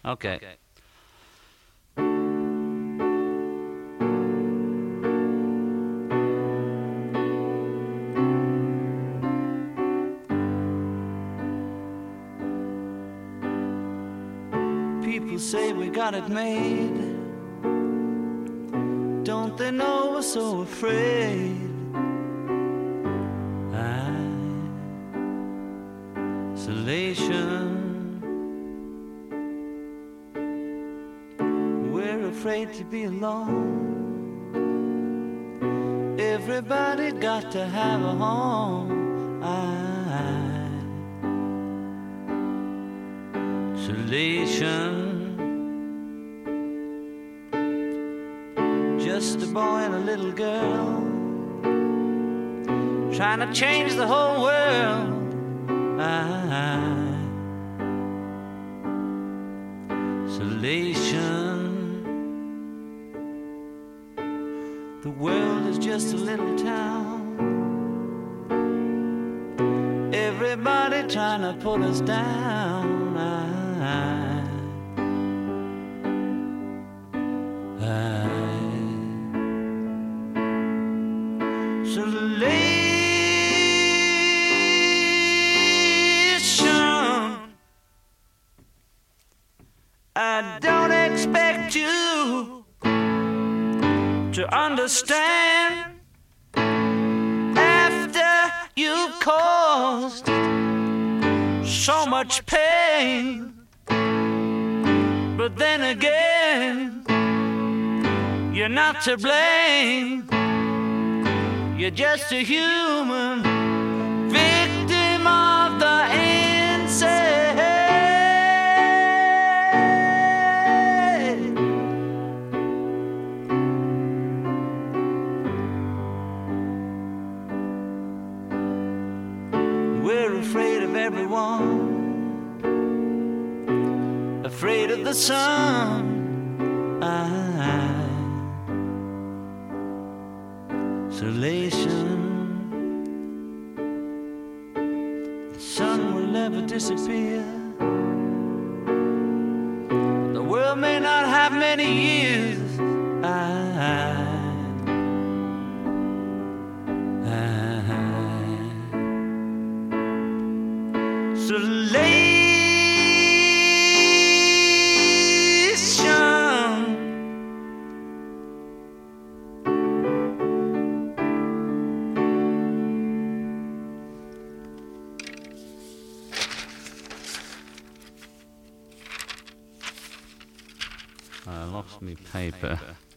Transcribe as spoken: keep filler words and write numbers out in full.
Okay. People say we got it made. Don't they know we're so afraid? Isolation. We're afraid to be alone. Everybody got to have a home. Isolation. Just a boy and a little girl trying to change the whole world. Isolation. The world is just a little town. Everybody trying to put us down. Isolation. I don't expect you to understand after you've caused so much pain. But then again, you're not to blame. You're just a human victim of the insane. We're afraid of everyone, afraid of the sun. Isolation. The sun will never disappear. The world may not have many years. Isolation. I lost me paper.